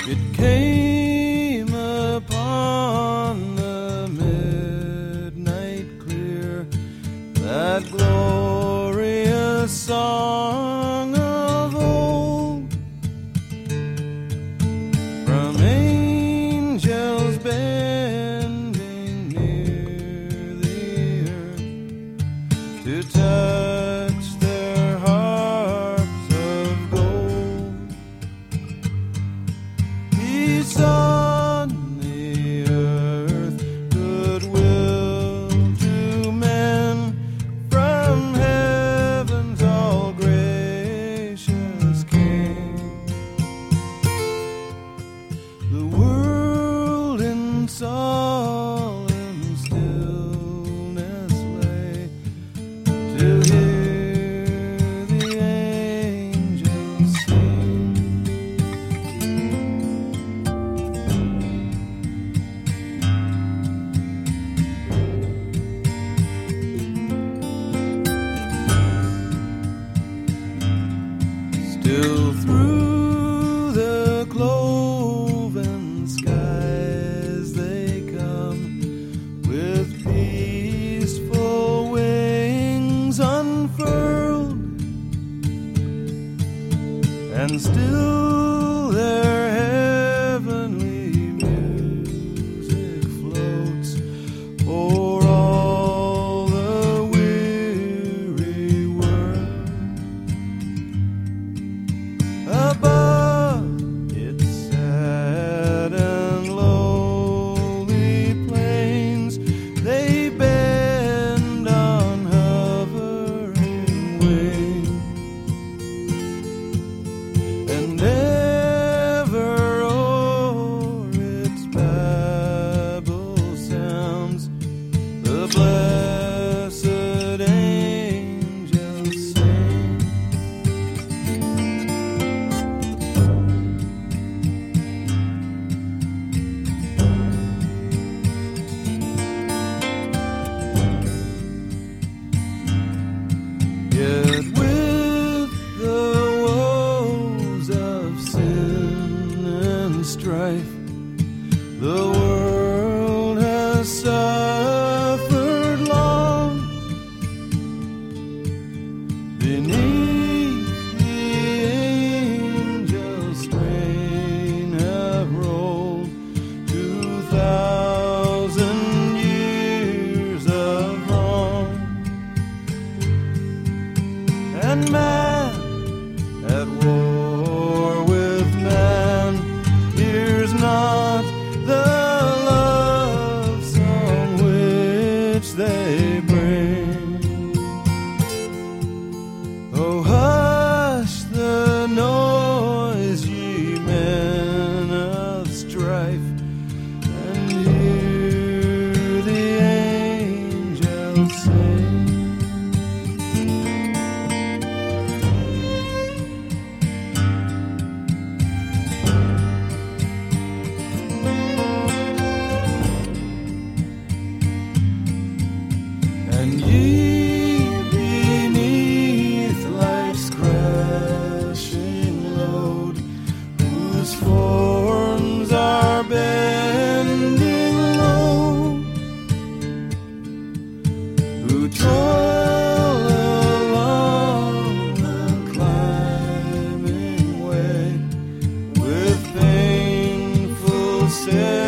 It came upon the midnight clear, that glorious song of old, from angels bending near the earth to touch their harps of gold. Peace on the earth, goodwill to men, from heaven's all gracious King. The world in solemn stillness lay to hear the angels sing. Still through the cloven skies they come, with peaceful wings unfurled, and still their heavenly music floats o'er all the weary world. Above its sad and lowly plains, they bend on hovering wing, and ever o'er its babble sounds the blessed angels sing. Yet with the woes of sin and strife, the world has suffered long. Beneath the angels' strain have rolled 2,000 years of wrong. And man at war with man hears not the love song which they bring. Oh, hush the noise, ye men of strife, and hear the angels sing. And ye beneath life's crushing load, whose forms are bending low, who toil along the climbing way with painful